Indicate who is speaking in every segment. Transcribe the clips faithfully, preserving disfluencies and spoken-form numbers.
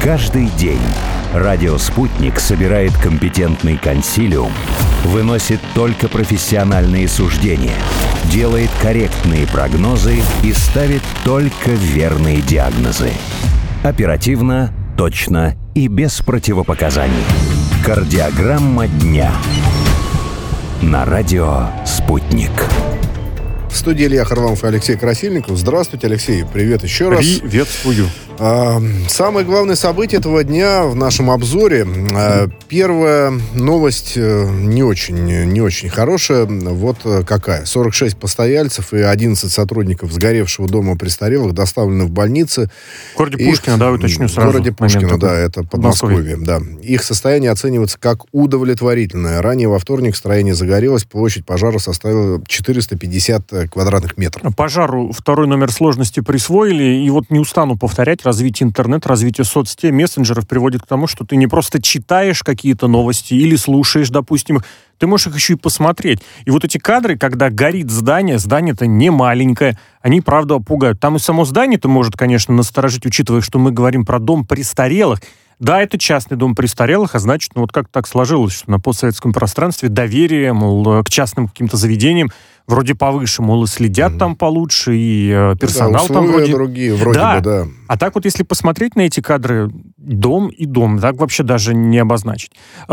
Speaker 1: Каждый день радио «Спутник» собирает компетентный консилиум, выносит только профессиональные суждения, делает корректные прогнозы и ставит только верные диагнозы. Оперативно, точно и без противопоказаний. Кардиограмма дня. На радио «Спутник».
Speaker 2: В студии Илья Харламов и Алексей Красильников. Здравствуйте, Алексей. Привет еще раз.
Speaker 3: Приветствую.
Speaker 2: А, самое главное событие этого дня в нашем обзоре. А, первая новость не очень, не очень хорошая. Вот какая. сорок шесть постояльцев и одиннадцать сотрудников сгоревшего дома престарелых доставлены в больницы.
Speaker 3: В городе
Speaker 2: Их,
Speaker 3: Пушкино, да, уточню сразу.
Speaker 2: В городе Пушкино, да, это Подмосковье. Да. Их состояние оценивается как удовлетворительное. Ранее во вторник строение загорелось, площадь пожара составила четыреста пятьдесят квадратных метров.
Speaker 3: Пожару второй номер сложности присвоили, и вот не устану повторять, развитие интернета, развитие соцсетей, мессенджеров приводит к тому, что ты не просто читаешь какие-то новости или слушаешь, допустим, ты можешь их еще и посмотреть. И вот эти кадры, когда горит здание, здание-то не маленькое, они, правда, пугают. Там и само здание-то может, конечно, насторожить, учитывая, что мы говорим про дом престарелых. Да, это частный дом престарелых, а значит, ну вот как так сложилось, что на постсоветском пространстве доверие, мол, к частным каким-то заведениям вроде повыше, мол, и следят mm-hmm. там получше, и э, персонал
Speaker 2: да,
Speaker 3: там вроде...
Speaker 2: другие, вроде
Speaker 3: да.
Speaker 2: бы, да.
Speaker 3: А так вот, если посмотреть на эти кадры, дом и дом, так вообще даже не обозначить.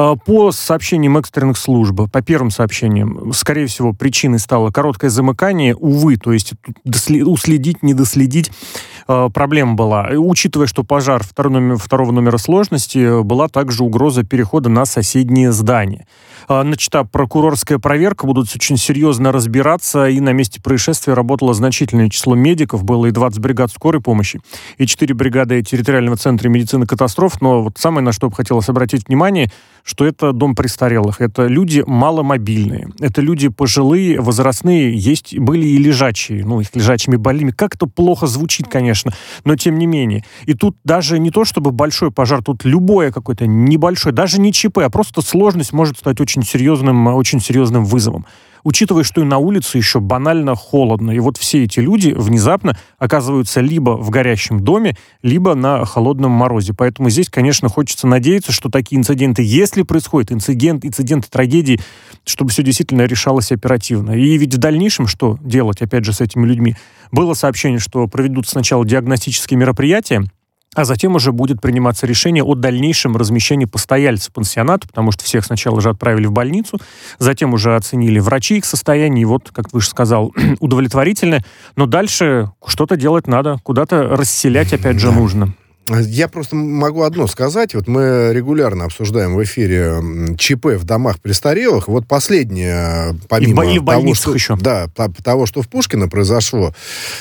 Speaker 3: По сообщениям экстренных служб, по первым сообщениям, скорее всего, причиной стало короткое замыкание, увы, то есть уследить, не доследить, проблема была. Учитывая, что пожар второго номера, второго номера сложности, была также угроза перехода на соседние здания. Начата прокурорская проверка, будут очень серьезно разбираться, и на месте происшествия работало значительное число медиков, было и двадцать бригад скорой помощи, и четыре бригады территориального центра медицины катастроф, но вот самое, на что бы хотелось обратить внимание, что это дом престарелых, это люди маломобильные, это люди пожилые, возрастные, есть, были и лежачие, ну, их лежачими больными, как это плохо звучит, конечно, но тем не менее. И тут даже не то, чтобы большой пожар, тут любое какое-то небольшое, даже не ЧП, а просто сложность может стать очень серьезным, очень серьезным вызовом. Учитывая, что и на улице еще банально холодно. И вот все эти люди внезапно оказываются либо в горящем доме, либо на холодном морозе. Поэтому здесь, конечно, хочется надеяться, что такие инциденты, если происходят инцидент, инциденты, трагедии, чтобы все действительно решалось оперативно. И ведь в дальнейшем что делать, опять же, с этими людьми? Было сообщение, что проведут сначала диагностические мероприятия, а затем уже будет приниматься решение о дальнейшем размещении постояльцев пансионата, потому что всех сначала же отправили в больницу, затем уже оценили врачи их состояние, и вот, как ты же сказал, удовлетворительно, но дальше что-то делать надо, куда-то расселять опять же нужно.
Speaker 2: Я просто могу одно сказать. Вот мы регулярно обсуждаем в эфире ЧП в домах престарелых. Вот последнее, помимо
Speaker 3: и в
Speaker 2: того, что,
Speaker 3: еще.
Speaker 2: Да, того, что в Пушкино произошло,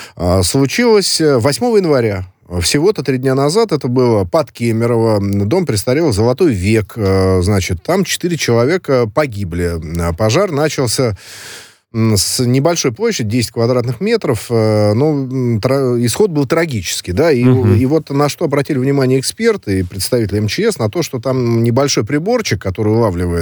Speaker 2: случилось восьмого января. Всего-то три дня назад это было под Кемерово, дом престарелых «Золотой век». Значит, там четыре человека погибли. Пожар начался с небольшой площади, десять квадратных метров, но исход был трагический, да, и, угу. и вот на что обратили внимание эксперты и представители эм че эс, на то, что там небольшой приборчик, который улавливает,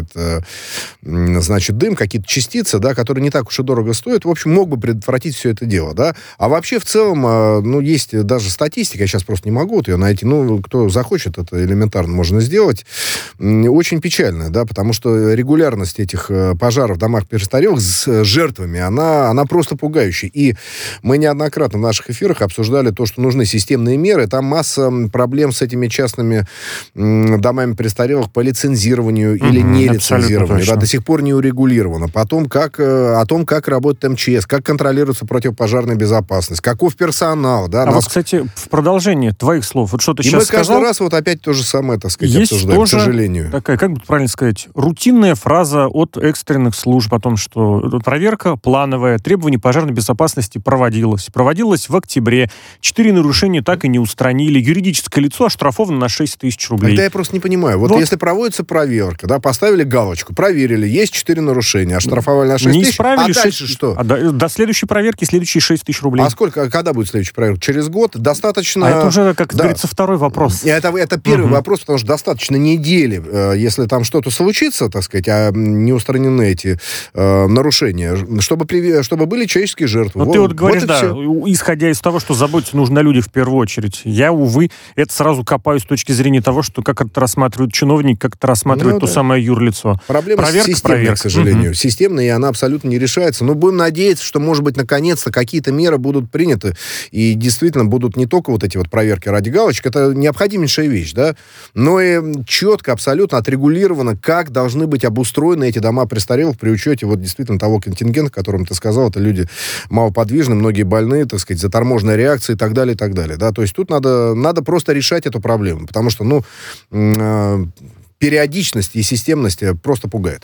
Speaker 2: значит, дым, какие-то частицы, да, которые не так уж и дорого стоят, в общем, мог бы предотвратить все это дело, да, а вообще в целом, ну, есть даже статистика, я сейчас просто не могу вот ее найти, ну, кто захочет, это элементарно можно сделать, очень печально, да, потому что регулярность этих пожаров в домах престарелых с жертвами, она, она просто пугающая. И мы неоднократно в наших эфирах обсуждали то, что нужны системные меры. Там масса проблем с этими частными м, домами престарелых по лицензированию mm-hmm, или нелицензированию. Да, до сих пор не урегулировано. Потом, как, о том, как работает эм че эс, как контролируется противопожарная безопасность, каков персонал. Да,
Speaker 3: а
Speaker 2: нас...
Speaker 3: вот, кстати, в продолжение твоих слов, вот что ты
Speaker 2: И
Speaker 3: сейчас
Speaker 2: мы
Speaker 3: сказал...
Speaker 2: И мы каждый раз вот опять то же самое, так сказать,
Speaker 3: есть
Speaker 2: обсуждаем,
Speaker 3: тоже
Speaker 2: к сожалению.
Speaker 3: Такая, как бы правильно сказать, рутинная фраза от экстренных служб о том, что проверка плановая, требование пожарной безопасности проводилось. Проводилось в октябре. Четыре нарушения так и не устранили. Юридическое лицо оштрафовано на шесть тысяч рублей.
Speaker 2: Тогда я просто не понимаю. Вот, вот если проводится проверка, да, поставили галочку, проверили, есть четыре нарушения, оштрафовали на шесть тысяч, а дальше шесть... что?
Speaker 3: А до, до следующей проверки следующие шесть тысяч рублей.
Speaker 2: А сколько, когда будет следующая проверка? Через год? Достаточно...
Speaker 3: А это уже, как
Speaker 2: да. говорится,
Speaker 3: второй вопрос.
Speaker 2: Это, это первый угу. вопрос, потому что достаточно недели, если там что-то случится, так сказать, а не устранены эти э, нарушения, чтобы, чтобы были человеческие жертвы.
Speaker 3: Но
Speaker 2: вот,
Speaker 3: ты вот говоришь,
Speaker 2: вот
Speaker 3: да,
Speaker 2: все.
Speaker 3: исходя из того, что заботиться нужно о людях в первую очередь. Я, увы, это сразу копаю с точки зрения того, что как это рассматривают чиновники, как это рассматривает
Speaker 2: ну,
Speaker 3: то
Speaker 2: да.
Speaker 3: самое юрлицо.
Speaker 2: Проблема
Speaker 3: проверка,
Speaker 2: системная,
Speaker 3: проверка.
Speaker 2: к сожалению.
Speaker 3: Угу.
Speaker 2: Системная, и она абсолютно не решается. Но будем надеяться, что, может быть, наконец-то какие-то меры будут приняты, и действительно будут не только вот эти вот проверки ради галочек, это необходимейшая вещь, да, но и четко, абсолютно отрегулировано, как должны быть обустроены эти дома престарелых при учете вот действительно того контингента, о котором ты сказал, это люди малоподвижные, многие больные, так сказать, заторможенная реакция и так далее, и так далее, да, то есть тут надо, надо просто решать эту проблему, потому что, ну, э, периодичность и системность просто пугает.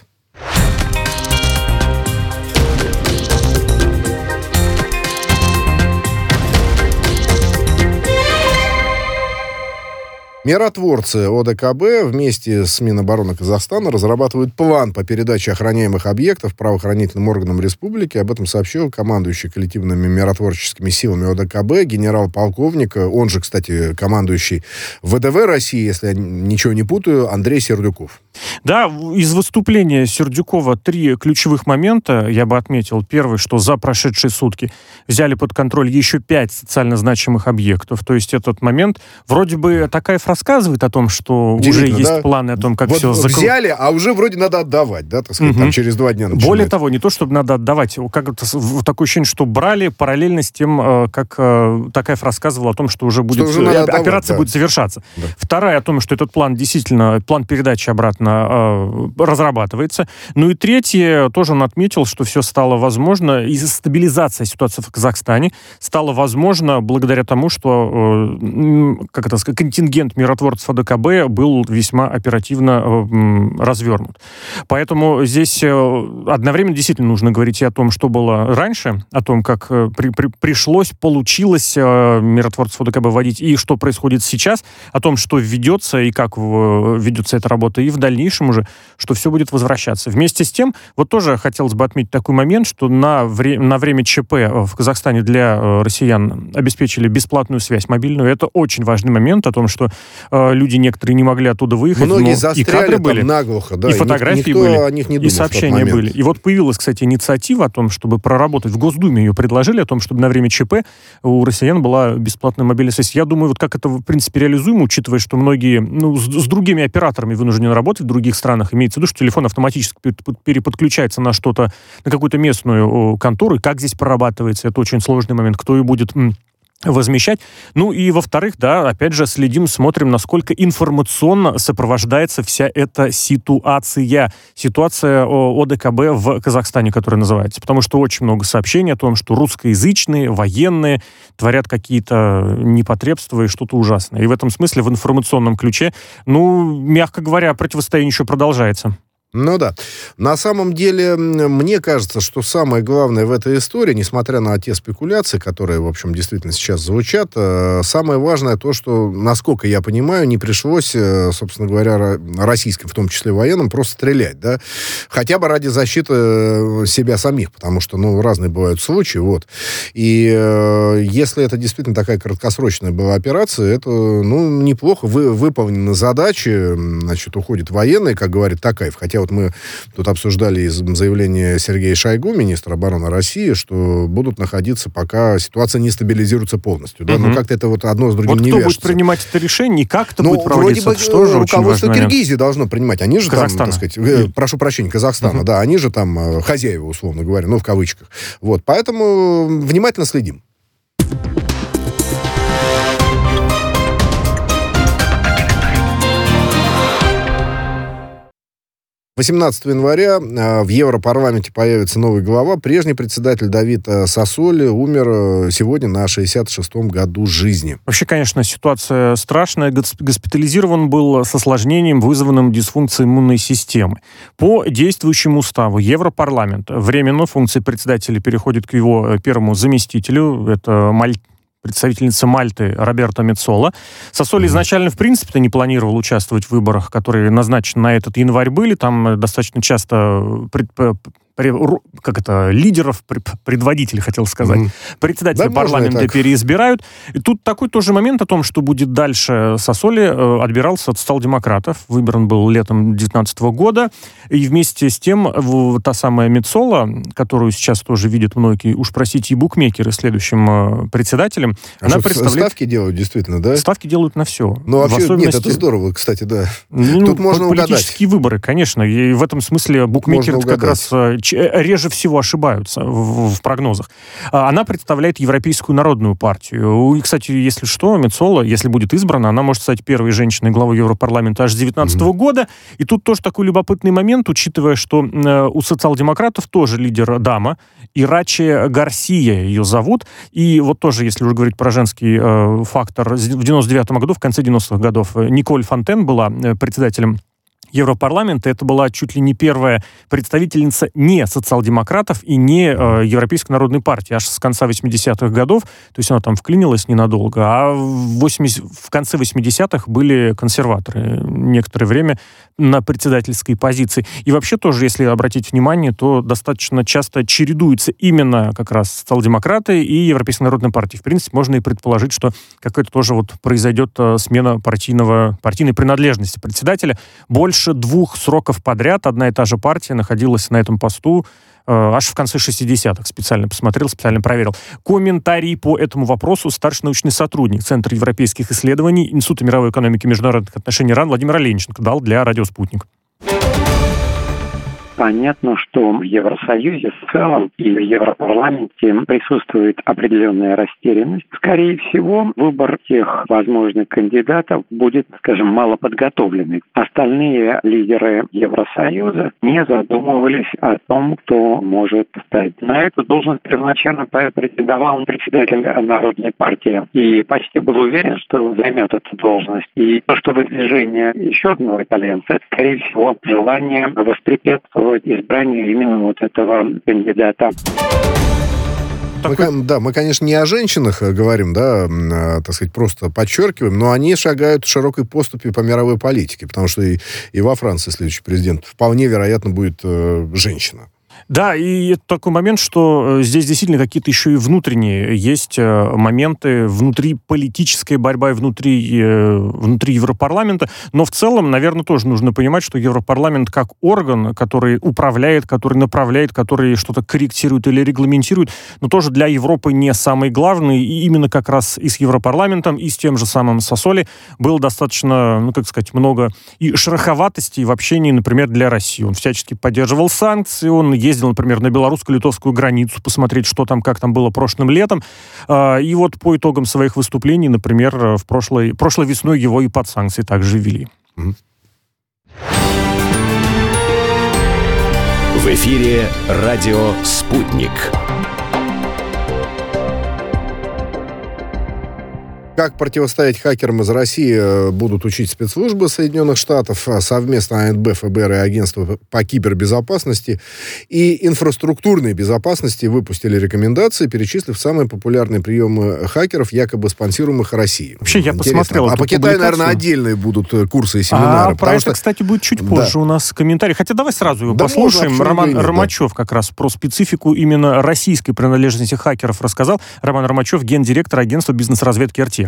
Speaker 2: Миротворцы О Дэ Ка Бэ вместе с Минобороны Казахстана разрабатывают план по передаче охраняемых объектов правоохранительным органам республики. Об этом сообщил командующий коллективными миротворческими силами О Дэ Ка Бэ генерал-полковник, он же, кстати, командующий Вэ Дэ Вэ России, если я ничего не путаю, Андрей Сердюков.
Speaker 3: Да, из выступления Сердюкова три ключевых момента я бы отметил. Первый, что за прошедшие сутки взяли под контроль еще пять социально значимых объектов. То есть этот момент, вроде бы Такаев рассказывает о том, что уже есть
Speaker 2: да?
Speaker 3: планы о том, как
Speaker 2: вот
Speaker 3: все закрыть.
Speaker 2: Взяли, а уже вроде надо отдавать, да, так сказать, угу. там через два дня начинается.
Speaker 3: Более того, не то, чтобы надо отдавать, как это, такое ощущение, что брали параллельно с тем, как Такаев рассказывал о том, что уже будет,
Speaker 2: что уже
Speaker 3: операция
Speaker 2: отдавать, да.
Speaker 3: будет завершаться.
Speaker 2: Да.
Speaker 3: Вторая о том, что этот план действительно, план передачи обратно разрабатывается. Ну и третье, тоже он отметил, что все стало возможно, и стабилизация ситуации в Казахстане стала возможна благодаря тому, что как это сказать, контингент миротворцев О Дэ Ка Бэ был весьма оперативно развернут. Поэтому здесь одновременно действительно нужно говорить и о том, что было раньше, о том, как при, при, пришлось, получилось миротворцев О Дэ Ка Бэ вводить, и что происходит сейчас, о том, что введется и как ведется эта работа, и в дальнейшем уже, что все будет возвращаться. Вместе с тем, вот тоже хотелось бы отметить такой момент, что на, вре- на время Че Пэ в Казахстане для россиян обеспечили бесплатную связь мобильную. Это очень важный момент о том, что э, люди некоторые не могли оттуда выехать.
Speaker 2: Многие застряли
Speaker 3: и кадры
Speaker 2: там
Speaker 3: были,
Speaker 2: наглухо, да,
Speaker 3: и фотографии
Speaker 2: никто
Speaker 3: были,
Speaker 2: о них не думал,
Speaker 3: и сообщения были. И вот появилась, кстати, инициатива о том, чтобы проработать. В Госдуме ее предложили о том, чтобы на время Че Пэ у россиян была бесплатная мобильная связь. Я думаю, вот как это, в принципе, реализуемо, учитывая, что многие ну, с, с другими операторами вынуждены работать в других странах. Имеется в виду, что телефон автоматически переподключается на что-то, на какую-то местную контору. И как здесь прорабатывается, это очень сложный момент. Кто ее будет возмещать. Ну и, во-вторых, да, опять же, следим, смотрим, насколько информационно сопровождается вся эта ситуация. Ситуация О Дэ Ка Бэ в Казахстане, которая называется. Потому что очень много сообщений о том, что русскоязычные, военные творят какие-то непотребства и что-то ужасное. И в этом смысле, в информационном ключе, ну, мягко говоря, противостояние еще продолжается.
Speaker 2: Ну да. На самом деле, мне кажется, что самое главное в этой истории, несмотря на те спекуляции, которые, в общем, действительно сейчас звучат, самое важное то, что, насколько я понимаю, не пришлось, собственно говоря, российским, в том числе военным, просто стрелять, да, хотя бы ради защиты себя самих, потому что, ну, разные бывают случаи, вот. И э, если это действительно такая краткосрочная была операция, это, ну, неплохо, вы, выполнены задачи, значит, уходят военные, как говорит Такаев, хотя вот мы тут обсуждали заявление Сергея Шойгу, министра обороны России, что будут находиться, пока ситуация не стабилизируется полностью. Да? Угу. Но как-то это вот одно с другим
Speaker 3: вот
Speaker 2: не
Speaker 3: кто
Speaker 2: вяжется.
Speaker 3: будет принимать это решение, и как это
Speaker 2: ну,
Speaker 3: будет проводиться?
Speaker 2: Вроде бы
Speaker 3: что же
Speaker 2: руководство Киргизии должно принимать. Они же
Speaker 3: Казахстана.
Speaker 2: там, так сказать, э, прошу прощения, Казахстана, угу. да, они же там э, хозяева, условно говоря, ну, в кавычках. Вот, поэтому внимательно следим. восемнадцатого января в Европарламенте появится новый глава. Прежний председатель Давид Сассоли умер сегодня на шестьдесят шестом году жизни.
Speaker 3: Вообще, конечно, ситуация страшная. Госпитализирован был с осложнением, вызванным дисфункцией иммунной системы. По действующему уставу Европарламента временно функции председателя переходят к его первому заместителю. Это Маль... представительница Мальты Роберта Меццола. Сассоли изначально, в принципе-то, не планировал участвовать в выборах, которые назначены на этот январь были. Там достаточно часто пред, как это, лидеров, предводителей, хотел сказать, mm-hmm. председателя да, парламента переизбирают. И тут такой тоже момент о том, что будет дальше. Сассоли отбирался от социал-демократов, выбран был летом две тысячи девятнадцатого года, и вместе с тем та самая Мецола, которую сейчас тоже видят многие, уж простите, и букмекеры следующим председателем,
Speaker 2: а она представляет... Ставки делают, действительно, да?
Speaker 3: Ставки делают на все.
Speaker 2: Ну, вообще, особенности... нет, это здорово, кстати, да.
Speaker 3: Ну,
Speaker 2: тут можно угадать.
Speaker 3: Политические выборы, конечно, и в этом смысле букмекеры как раз реже всего ошибаются в, в прогнозах. Она представляет Европейскую народную партию. И, кстати, если что, Мецола, если будет избрана, она может стать первой женщиной главой Европарламента аж с две тысячи девятнадцатого mm-hmm. года. И тут тоже такой любопытный момент, учитывая, что э, у социал-демократов тоже лидер дама, Ирачи Гарсия ее зовут. И вот тоже, если уже говорить про женский э, фактор, в девяносто девятом году, в конце девяностых годов, Николь Фонтен была председателем Европарламента. Это была чуть ли не первая представительница не социал-демократов и не э, Европейской народной партии, аж с конца восьмидесятых годов. То есть она там вклинилась ненадолго. А в, восьмидесятых, в конце восьмидесятых были консерваторы некоторое время на председательской позиции. И вообще тоже, если обратить внимание, то достаточно часто чередуются именно как раз социал-демократы и Европейская народная партия. В принципе, можно и предположить, что какая-то тоже вот произойдет э, смена партийного, партийной принадлежности председателя. Больше двух сроков подряд одна и та же партия находилась на этом посту э, аж в конце шестидесятых. Специально посмотрел, специально проверил. Комментарий по этому вопросу старший научный сотрудник Центра европейских исследований Института мировой экономики и международных отношений РАН Владимир Олениченко дал для «Радио Спутник».
Speaker 4: Понятно, что в Евросоюзе в целом и в Европарламенте присутствует определенная растерянность. Скорее всего, выбор тех возможных кандидатов будет, скажем, малоподготовленный. Остальные лидеры Евросоюза не задумывались о том, кто может стать. На эту должность первоначально претендовал председатель Народной партии и почти был уверен, что займет эту должность. И то, что выдвижение еще одного итальянца, это, скорее всего, желание воспрепятствовать избранию именно вот этого кандидата.
Speaker 2: Мы, да, мы, конечно, не о женщинах говорим, да, а, так сказать, просто подчеркиваем, но они шагают широкой поступью по мировой политике, потому что и, и во Франции следующий президент вполне вероятно будет э, женщина.
Speaker 3: Да, и это такой момент, что здесь действительно какие-то еще и внутренние есть моменты, внутри политическая борьба, внутри, внутри Европарламента. Но в целом, наверное, тоже нужно понимать, что Европарламент как орган, который управляет, который направляет, который что-то корректирует или регламентирует, но тоже для Европы не самый главный. И именно как раз и с Европарламентом, и с тем же самым Сассоли было достаточно, ну, как сказать, много и шероховатостей в общении, например, для России. Он всячески поддерживал санкции, он ездил, например, на белорусско-литовскую границу, посмотреть, что там, как там было прошлым летом. И вот по итогам своих выступлений, например, в прошлой, прошлой весной его и под санкции также ввели.
Speaker 1: В эфире радио «Спутник».
Speaker 2: Как противостоять хакерам из России будут учить спецслужбы Соединенных Штатов, совместно АНБ, ФБР и Агентство по кибербезопасности и инфраструктурной безопасности выпустили рекомендации, перечислив самые популярные приемы хакеров, якобы спонсируемых Россией.
Speaker 3: Вообще, я Интересно. посмотрел
Speaker 2: А по Китаю, наверное, отдельные будут курсы и семинары.
Speaker 3: А про это, что... кстати, будет чуть позже да. у нас комментарий. Хотя давай сразу его да послушаем. Роман нет, Ромачев да. как раз про специфику именно российской принадлежности хакеров рассказал. Роман Ромачев, гендиректор агентства бизнес-разведки «Артехно».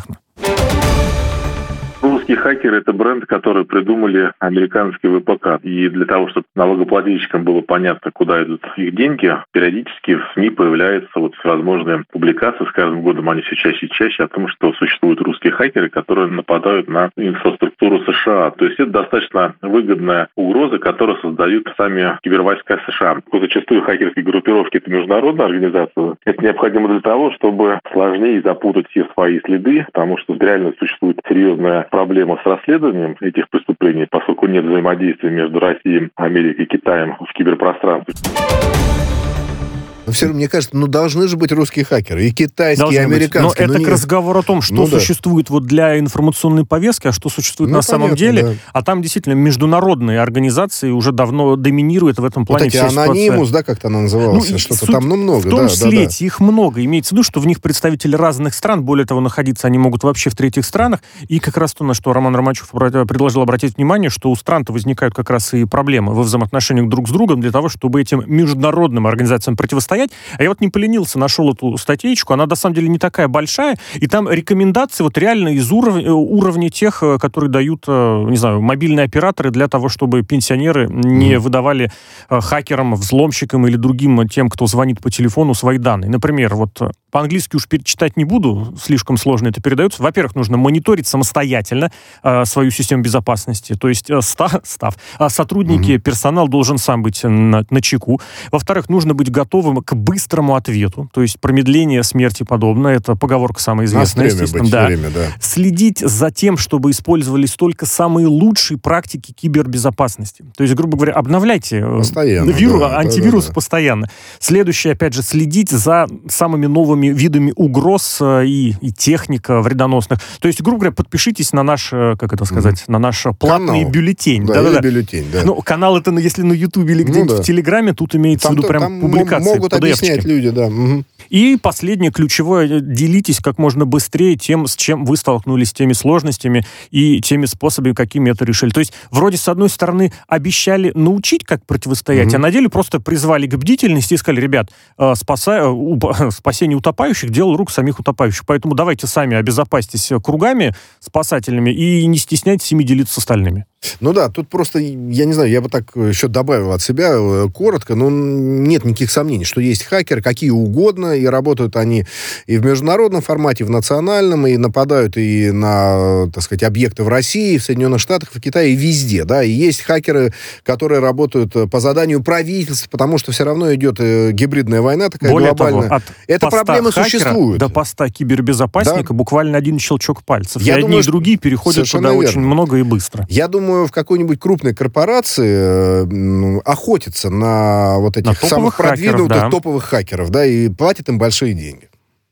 Speaker 5: Русские хакеры — это бренд, который придумали американские ВПК. И для того, чтобы налогоплательщикам было понятно, куда идут их деньги, периодически в СМИ появляются вот всевозможные публикации. С каждым годом они все чаще и чаще о том, что существуют русские хакеры, которые нападают на инфраструктуру США. То есть это достаточно выгодная угроза, которую создают сами кибервойска США. Зачастую хакерские группировки — это международная организация. Это необходимо для того, чтобы сложнее запутать все свои следы, потому что реально существует серьезная проблема с расследованием этих преступлений, поскольку нет взаимодействия между Россией, Америкой и Китаем в киберпространстве.
Speaker 2: Но все равно, мне кажется, ну, должны же быть русские хакеры. И китайские,
Speaker 3: Должны
Speaker 2: и американские.
Speaker 3: быть. Но это
Speaker 2: ну,
Speaker 3: к разговору о том, что
Speaker 2: ну,
Speaker 3: существует да. вот для информационной повестки, а что существует
Speaker 2: ну,
Speaker 3: на
Speaker 2: понятно,
Speaker 3: самом деле.
Speaker 2: Да.
Speaker 3: А там действительно международные организации уже давно доминируют в этом плане.
Speaker 2: Вот эти Анонимус, да, как-то она называлась, ну, что-то там, ну, много.
Speaker 3: В том
Speaker 2: да,
Speaker 3: числе
Speaker 2: да,
Speaker 3: эти, их много. Имеется в виду, что в них представители разных стран, более того, находиться они могут вообще в третьих странах. И как раз то, на что Роман Ромачев предложил обратить внимание, что у стран-то возникают как раз и проблемы во взаимоотношениях друг с другом для того, чтобы этим международным организациям противостоять. А я вот не поленился, нашел эту статейку, она на самом деле не такая большая, и там рекомендации вот реально из уровня, уровня тех, которые дают, не знаю, мобильные операторы для того, чтобы пенсионеры не выдавали хакерам, взломщикам или другим тем, кто звонит по телефону, свои данные. Например, вот по-английски уж перечитать не буду, слишком сложно это передается. Во-первых, нужно мониторить самостоятельно э, свою систему безопасности, то есть э, ста, став. А сотрудники, mm-hmm. персонал должен сам быть на, на чеку. Во-вторых, нужно быть готовым к быстрому ответу, то есть промедление смерти подобно, это поговорка самая известная.
Speaker 2: Быть,
Speaker 3: да.
Speaker 2: время, да.
Speaker 3: Следить за тем, чтобы использовались только самые лучшие практики кибербезопасности. То есть, грубо говоря, обновляйте виру,
Speaker 2: да,
Speaker 3: антивирус
Speaker 2: да, да, да.
Speaker 3: постоянно. Следующее, опять же, следить за самыми новыми видами угроз и, и техник вредоносных. То есть, грубо говоря, подпишитесь на наш, как это сказать, mm-hmm. на наш платный
Speaker 2: канал.
Speaker 3: бюллетень.
Speaker 2: Да,
Speaker 3: да,
Speaker 2: или
Speaker 3: да,
Speaker 2: бюллетень, да.
Speaker 3: Ну, канал это, если на Ютубе или где-нибудь
Speaker 2: ну, да.
Speaker 3: в Телеграме, тут имеется
Speaker 2: там,
Speaker 3: в виду прям
Speaker 2: там
Speaker 3: публикации.
Speaker 2: Могут
Speaker 3: пи ди эф-чики.
Speaker 2: Объяснять люди, да. Угу.
Speaker 3: И последнее, ключевое, делитесь как можно быстрее тем, с чем вы столкнулись, с теми сложностями и теми способами, какими это решили. То есть, вроде, с одной стороны, обещали научить, как противостоять, mm-hmm. а на деле просто призвали к бдительности и сказали, ребят, спаса... спасение утопающих — дело рук самих утопающих. Поэтому давайте сами обезопасьтесь кругами спасательными и не стесняйтесь ими делиться с остальными.
Speaker 2: Ну да, тут просто, я не знаю, я бы так еще добавил от себя коротко, но нет никаких сомнений, что есть хакеры, какие угодно, и работают они и в международном формате, и в национальном, и нападают и на, так сказать, объекты в России, в Соединенных Штатах, в Китае, и везде, да, и есть хакеры, которые работают по заданию правительства, потому что все равно идет гибридная война такая
Speaker 3: Более
Speaker 2: глобальная.
Speaker 3: Того, от
Speaker 2: Эта проблема существует.
Speaker 3: До поста кибербезопасника да. буквально один щелчок пальцев. Я и
Speaker 2: думаю,
Speaker 3: одни, и другие переходят туда
Speaker 2: верно.
Speaker 3: Очень много и быстро.
Speaker 2: Я думаю, в какой-нибудь крупной корпорации э, охотятся на вот этих
Speaker 3: на
Speaker 2: самых продвинутых
Speaker 3: хакеров, да.
Speaker 2: топовых хакеров, да, и платят им большие деньги.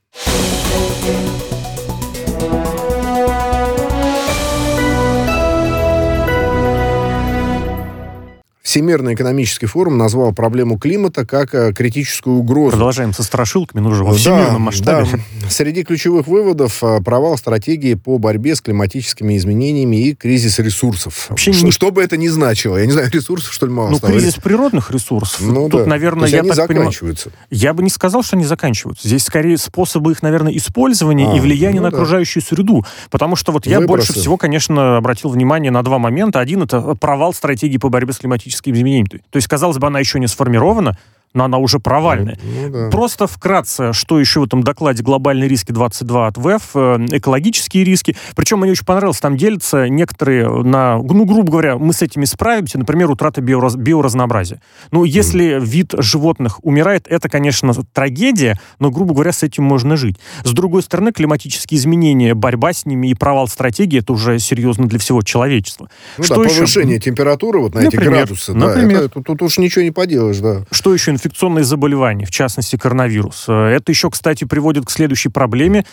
Speaker 2: Всемирный экономический форум назвал проблему климата как э, критическую угрозу.
Speaker 3: Продолжаем со страшилками, но уже во всемирном
Speaker 2: да,
Speaker 3: масштабе.
Speaker 2: Да. Среди ключевых выводов э, провал стратегии по борьбе с климатическими изменениями и кризис ресурсов. Вообще Ш- не... Что бы это ни значило. Я не знаю, ресурсов, что ли, мало
Speaker 3: Ну,
Speaker 2: стало?
Speaker 3: кризис природных ресурсов.
Speaker 2: Ну,
Speaker 3: Тут,
Speaker 2: да.
Speaker 3: наверное,
Speaker 2: То есть
Speaker 3: я
Speaker 2: они
Speaker 3: так
Speaker 2: заканчиваются.
Speaker 3: Понимаю, я бы не сказал, что они заканчиваются. Здесь скорее способы их, наверное, использования
Speaker 2: а,
Speaker 3: и влияния
Speaker 2: ну,
Speaker 3: на
Speaker 2: да.
Speaker 3: окружающую среду. Потому что вот я
Speaker 2: Выбросы.
Speaker 3: больше всего, конечно, обратил внимание на два момента. Один — это провал стратегии по борьбе с климатическими изменениями. То есть, казалось бы, она еще не сформирована, но она уже провальная.
Speaker 2: Ну, да.
Speaker 3: Просто вкратце, что еще в этом докладе «Глобальные риски двадцать два» от ВЭФ, экологические риски. Причем мне очень понравилось, там делятся некоторые на, ну, грубо говоря, мы с этими справимся, например, утрата биораз, биоразнообразия. Ну, если mm. вид животных умирает, это, конечно, трагедия, но, грубо говоря, с этим можно жить. С другой стороны, климатические изменения, борьба с ними и провал стратегии, это уже серьезно для всего человечества.
Speaker 2: Ну
Speaker 3: что
Speaker 2: да,
Speaker 3: еще?
Speaker 2: повышение температуры вот на например, эти градусы.
Speaker 3: Например.
Speaker 2: Да, это, тут, тут уж ничего не поделаешь, да.
Speaker 3: Что еще? Инфекционные заболевания, в частности, коронавирус. Это еще, кстати, приводит к следующей проблеме.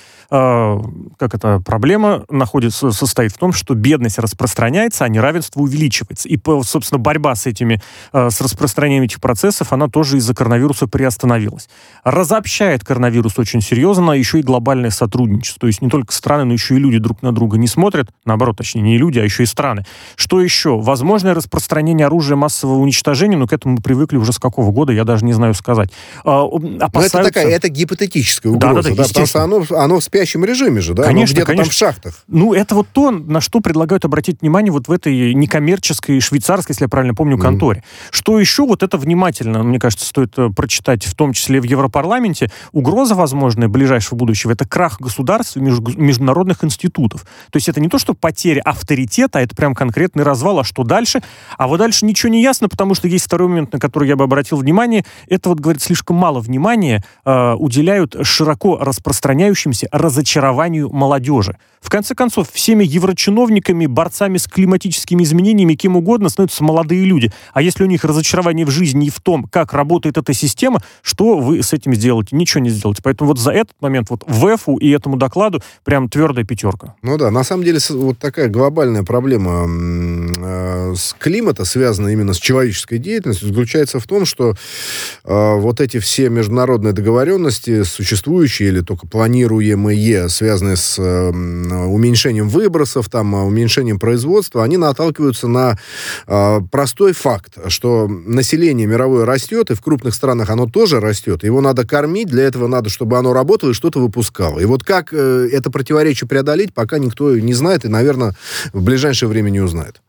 Speaker 3: Как эта проблема находится, состоит в том, что бедность распространяется, а неравенство увеличивается. И, собственно, борьба с этими, с распространением этих процессов, она тоже из-за коронавируса приостановилась. Разобщает коронавирус очень серьезно, еще и глобальное сотрудничество. То есть не только страны, но еще и люди друг на друга не смотрят. Наоборот, точнее, не люди, а еще и страны. Что еще? Возможное распространение оружия массового уничтожения, но к этому мы привыкли уже с какого года, я даже не знаю сказать. Опасаются...
Speaker 2: Но это такая, это гипотетическая угроза, да, да, да, потому что оно, оно в спящем режиме же, да?
Speaker 3: Конечно,
Speaker 2: где-то
Speaker 3: конечно.
Speaker 2: там в шахтах.
Speaker 3: Ну, это вот то, на что предлагают обратить внимание вот в этой некоммерческой швейцарской, если я правильно помню, конторе. Mm. Что еще? Вот это внимательно, мне кажется, стоит прочитать, в том числе в Европарламенте. Угроза возможная ближайшего будущего — это крах государств и международных институтов. То есть это не то, что потеря авторитета, а это прям конкретный развал. А что дальше? А вот дальше ничего не ясно, потому что есть второй момент, на который я бы обратил внимание. это вот, говорит, слишком мало внимания э, уделяют широко распространяющимся разочарованию молодежи. В конце концов, всеми еврочиновниками, борцами с климатическими изменениями, кем угодно становятся молодые люди. А если у них разочарование в жизни и в том, как работает эта система, что вы с этим сделаете? Ничего не сделаете. Поэтому вот за этот момент вот ВЭФу и этому докладу прям твердая пятерка.
Speaker 2: Ну да, на самом деле вот такая глобальная проблема э, с климата, связанная именно с человеческой деятельностью, заключается в том, что э, вот эти все международные договоренности, существующие или только планируемые, связанные с э, уменьшением выбросов, там, уменьшением производства, они наталкиваются на э, простой факт, что население мировое растет, и в крупных странах оно тоже растет. Его надо кормить, для этого надо, чтобы оно работало и что-то выпускало. И вот как э, это противоречие преодолеть, пока никто не знает и, наверное, в ближайшее время не узнает.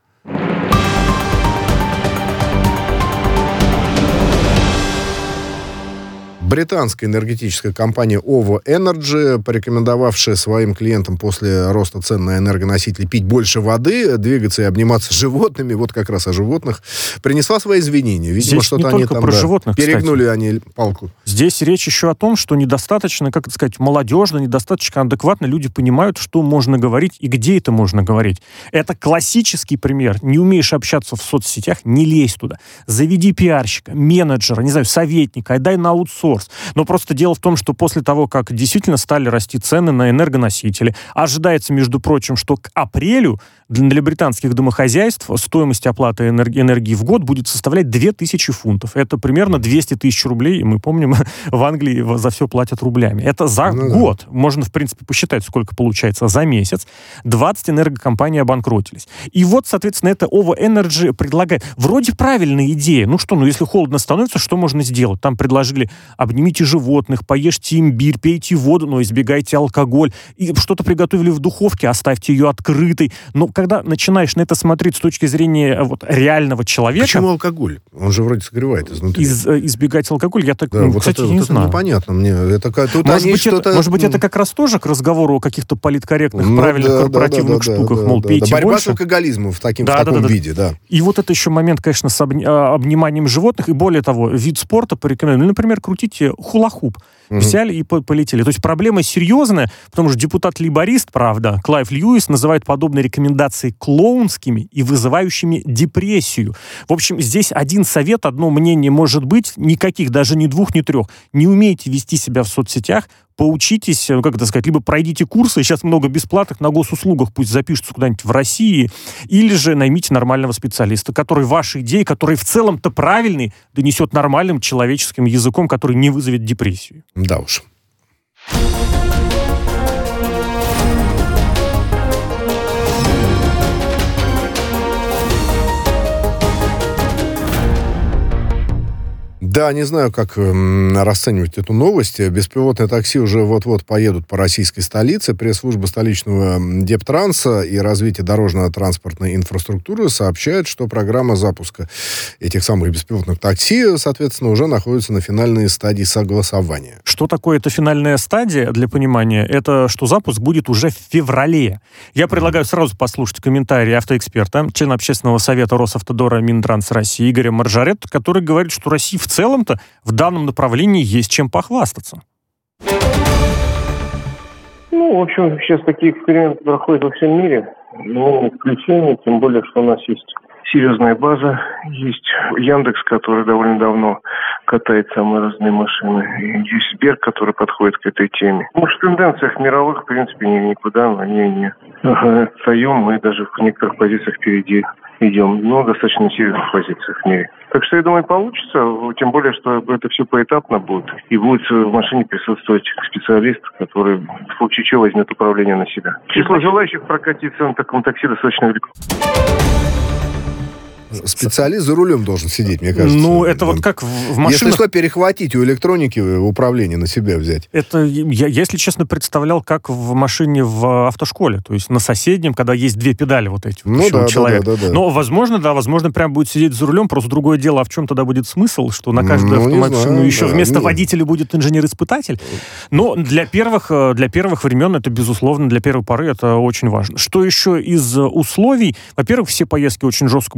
Speaker 2: Британская энергетическая компания о ви Energy, порекомендовавшая своим клиентам после роста цен на энергоносители пить больше воды, двигаться и обниматься с животными, вот как раз о животных, принесла свои извинения. Видимо,
Speaker 3: Здесь
Speaker 2: что-то
Speaker 3: не
Speaker 2: они
Speaker 3: только
Speaker 2: там
Speaker 3: про
Speaker 2: да,
Speaker 3: животных,
Speaker 2: перегнули
Speaker 3: кстати.
Speaker 2: они палку.
Speaker 3: Здесь речь еще о том, что недостаточно, как это сказать, молодежно, недостаточно адекватно люди понимают, что можно говорить и где это можно говорить. Это классический пример. Не умеешь общаться в соцсетях, не лезь туда. Заведи пиарщика, менеджера, не знаю, советника, отдай на аутсорс. Но просто дело в том, что после того, как действительно стали расти цены на энергоносители, ожидается, между прочим, что к апрелю для британских домохозяйств стоимость оплаты энергии в год будет составлять две тысячи фунтов. Это примерно двести тысяч рублей. И мы помним, в Англии за все платят рублями. Это за ну, год. Да. Можно, в принципе, посчитать, сколько получается за месяц. двадцать энергокомпаний обанкротились. И вот, соответственно, это о ви Energy предлагает. Вроде правильная идея. Ну что, ну если холодно становится, что можно сделать? Там предложили: обнимите животных, поешьте имбирь, пейте воду, но избегайте алкоголь. И что-то приготовили в духовке, оставьте ее открытой. Но когда начинаешь на это смотреть с точки зрения вот, реального человека...
Speaker 2: Почему алкоголь? Он же вроде согревает изнутри.
Speaker 3: Из, избегать алкоголь, я так,
Speaker 2: да,
Speaker 3: ну,
Speaker 2: вот
Speaker 3: кстати,
Speaker 2: это,
Speaker 3: не
Speaker 2: вот
Speaker 3: знаю.
Speaker 2: Это непонятно мне. Это, тут
Speaker 3: может,
Speaker 2: они
Speaker 3: быть,
Speaker 2: что-то...
Speaker 3: это, может быть, это как раз тоже к разговору о каких-то политкорректных, ну, правильных
Speaker 2: да,
Speaker 3: корпоративных
Speaker 2: да, да,
Speaker 3: штуках,
Speaker 2: да,
Speaker 3: мол,
Speaker 2: да,
Speaker 3: пейте
Speaker 2: да. Борьба
Speaker 3: больше.
Speaker 2: с алкоголизмом в, таким,
Speaker 3: да,
Speaker 2: в таком
Speaker 3: да, да,
Speaker 2: виде, да.
Speaker 3: И вот это еще момент, конечно, с обни... обниманием животных, и более того, вид спорта порекомендую. Ну, например, крутите хула-хуп. Взяли и полетели. То есть проблема серьезная, потому что депутат-лейборист, правда, Клайв Льюис называет подобные рекомендации клоунскими и вызывающими депрессию. В общем, здесь один совет, одно мнение может быть, никаких, даже ни двух, ни трех. Не умеете вести себя в соцсетях, поучитесь, ну, как это сказать, либо пройдите курсы, сейчас много бесплатных на госуслугах, пусть запишутся куда-нибудь в России, или же наймите нормального специалиста, который ваши идеи, который в целом-то правильный, донесет нормальным человеческим языком, который не вызовет депрессию.
Speaker 2: Да уж. Да, не знаю, как э, расценивать эту новость. Беспилотные такси уже вот-вот поедут по российской столице. Пресс-служба столичного Дептранса и развития дорожно-транспортной инфраструктуры сообщает, что программа запуска этих самых беспилотных такси, соответственно, уже находится на финальной стадии согласования.
Speaker 3: Что такое эта финальная стадия, для понимания? Это что запуск будет уже в феврале. Я предлагаю сразу послушать комментарии автоэксперта, члена общественного совета Росавтодора Минтранс России Игоря Маржаретта, который говорит, что Россия в целом В целом-то в данном направлении есть чем похвастаться.
Speaker 6: Ну, в общем, сейчас такие эксперименты проходят во всем мире. Но исключение, тем более, что у нас есть серьезная база. Есть Яндекс, который довольно давно катает самые разные машины. И есть Сбер, который подходит к этой теме. Может, в тенденциях мировых, в принципе, никуда они не отстаем. Мы даже в некоторых позициях впереди идем. Но достаточно серьезных позициях в мире. Так что, я думаю, получится. Тем более, что это все поэтапно будет. И будет в машине присутствовать специалист, который в случае чего возьмет управление на себя. Число желающих прокатиться на таком такси достаточно велико.
Speaker 2: Специалист за рулем должен сидеть, мне кажется.
Speaker 3: Ну, это вот как в машинах...
Speaker 2: Если что, перехватить у электроники управление на себя взять.
Speaker 3: Это, я, если честно, представлял, как в машине в автошколе. То есть на соседнем, когда есть две педали вот эти. Вот,
Speaker 2: ну, да,
Speaker 3: человек.
Speaker 2: да, да, да.
Speaker 3: Но, возможно, да, возможно, прям будет сидеть за рулем. Просто другое дело, а в чем тогда будет смысл, что на каждую ну, автомашину еще да, вместо не... водителя будет инженер-испытатель. Но для первых, для первых времен это, безусловно, для первой поры это очень важно. Что еще из условий? Во-первых, все поездки очень жестко будут контролировать.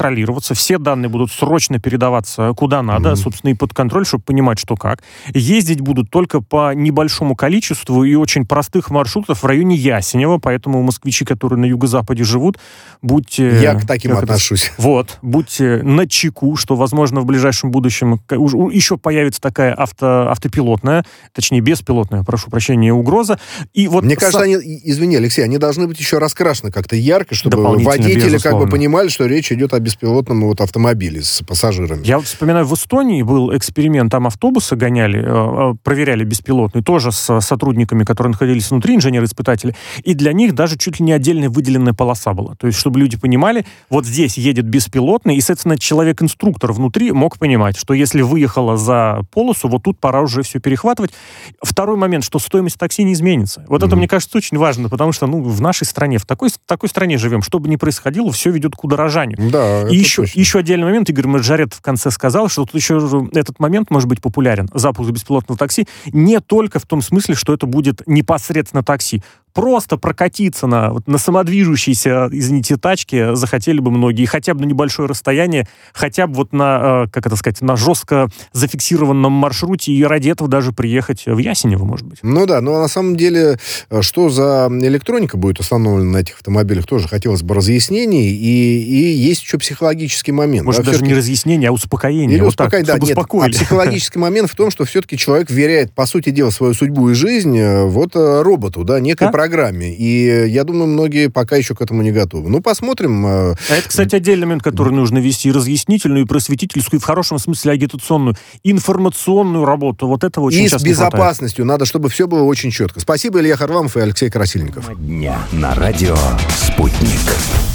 Speaker 3: контролироваться, все данные будут срочно передаваться куда надо, mm-hmm. собственно, и под контроль, чтобы понимать, что как. Ездить будут только по небольшому количеству и очень простых маршрутов в районе Ясенева, поэтому москвичи, которые на юго-западе живут, будьте...
Speaker 2: Я к таким отношусь.
Speaker 3: Это, вот, будьте начеку, что, возможно, в ближайшем будущем еще появится такая авто, автопилотная, точнее, беспилотная, прошу прощения, угроза. И вот
Speaker 2: Мне кажется,
Speaker 3: со...
Speaker 2: они, извини, Алексей, они должны быть еще раскрашены как-то ярко, чтобы водители безусловно. как бы понимали, что речь идет о беспилотном вот автомобиле с пассажирами.
Speaker 3: Я вот вспоминаю, в Эстонии был эксперимент, там автобусы гоняли, проверяли беспилотные, тоже с сотрудниками, которые находились внутри, инженеры-испытатели, и для них даже чуть ли не отдельная выделенная полоса была. То есть, чтобы люди понимали, вот здесь едет беспилотный, и, соответственно, человек-инструктор внутри мог понимать, что если выехала за полосу, вот тут пора уже все перехватывать. Второй момент, что стоимость такси не изменится. Вот mm-hmm. это, мне кажется, очень важно, потому что ну, в нашей стране, в такой, в такой стране живем, что бы ни происходило, все ведет к удорожанию.
Speaker 2: Да,
Speaker 3: и еще, еще отдельный момент, Игорь Маджарет в конце сказал, что тут еще этот момент может быть популярен, запуск беспилотного такси, не только в том смысле, что это будет непосредственно такси. Просто прокатиться на, вот, на самодвижущейся, извините, тачке захотели бы многие, хотя бы на небольшое расстояние, хотя бы вот на, как это сказать, на жестко зафиксированном маршруте, и ради этого даже приехать в Ясенево, может быть.
Speaker 2: Ну да, но на самом деле, что за электроника будет установлена на этих автомобилях, тоже хотелось бы разъяснений, и, и есть еще психологический момент.
Speaker 3: Может, да, даже не разъяснение, а успокоение.
Speaker 2: Или
Speaker 3: вот
Speaker 2: успокоить,
Speaker 3: так,
Speaker 2: да, нет, а психологический момент в том, что все-таки человек веряет, по сути дела, свою судьбу и жизнь вот роботу, да, некой программе. программе. И я думаю, многие пока еще к этому не готовы. Ну, посмотрим.
Speaker 3: А это, кстати, отдельный момент, который нужно вести. И разъяснительную, и просветительскую, и в хорошем смысле агитационную, информационную работу. Вот этого очень
Speaker 2: и
Speaker 3: сейчас
Speaker 2: с безопасностью. Надо, чтобы все было очень четко. Спасибо, Илья Харламов и Алексей Красильников.
Speaker 1: Дня на радио «Спутник».